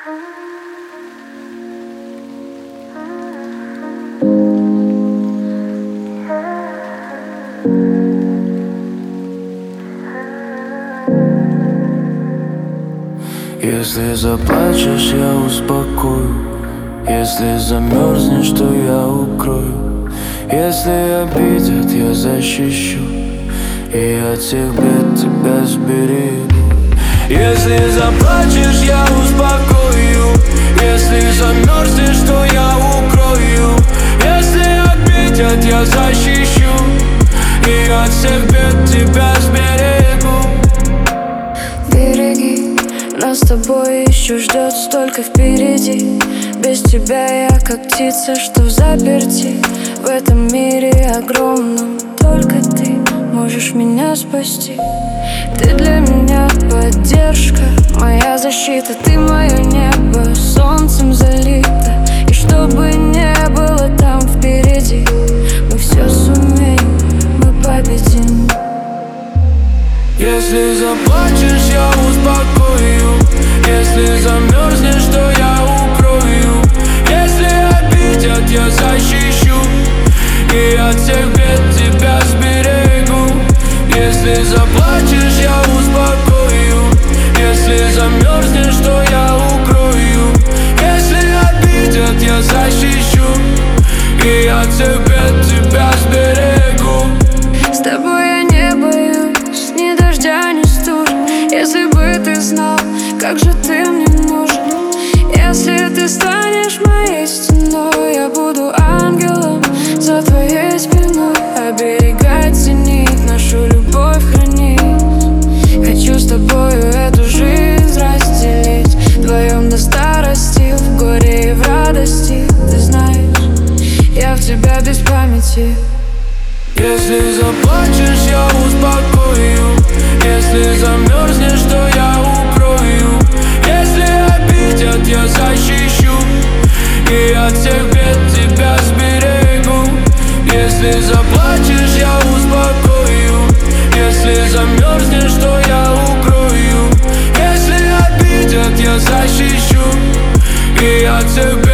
Если заплачешь, я успокою. Если замерзнешь, то я укрою. Если обидят, я защищу, и от всех бед тебя сберегу. Если заплачешь, я успокою. Если замерзнешь, то я укрою. Если обидят, я защищу, и от всех бед тебя сберегу. Береги, нас с тобой еще ждет столько впереди. Без тебя я как птица, что в заперти. В этом мире огромном только ты можешь меня спасти. Ты для меня поддержка, моя защита. Ты мое небо, солнцем залито. И что бы не было там впереди, мы все сумеем, мы победим. Если заплачешь, я успокою. Если замерзнешь, то я укрою. Если обидят, я защищу, и от всех бед тебя сберегу. Если заплачешь, я успокою. Если замерзнешь, то я укрою. Если обидят, я защищу, и от всех бед тебя сберегу. С тобой я не боюсь ни дождя, ни стужи. Если бы ты знал, как же ты мне нужен. Если ты станешь моей стеной, я буду ангелом за твоей спиной. Оберегать, ценить, нашу любовь хранить. Хочу с тобою эту жизнь разделить. Вдвоем до старости, в горе и в радости. Ты знаешь, я в тебя без памяти. Если заплачешь, я успокою. Если замерзнешь, то я укрою. Если обидят, я защищу, и от всех бед тебя сберегу. Если заплачешь, я успокою. Если замерзнешь, то я укрою. Если обидят, я защищу, и от всех бед